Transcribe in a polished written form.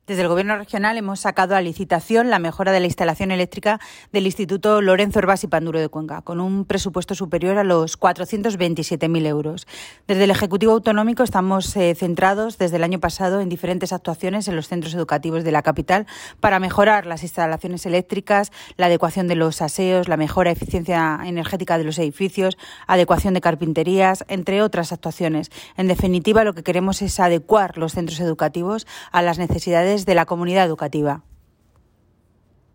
Desde el Gobierno regional hemos sacado a licitación la mejora de la instalación eléctrica del Instituto Lorenzo Hervás y Panduro de Cuenca, con un presupuesto superior a los 427.000 euros. Desde el Ejecutivo Autonómico estamos centrados desde el año pasado en diferentes actuaciones en los centros educativos de la capital para mejorar las instalaciones eléctricas, la adecuación de los aseos, la mejora de eficiencia energética de los edificios, adecuación de carpinterías, entre otras actuaciones. En definitiva, lo que queremos es adecuar los centros educativos a las necesidades de la comunidad educativa.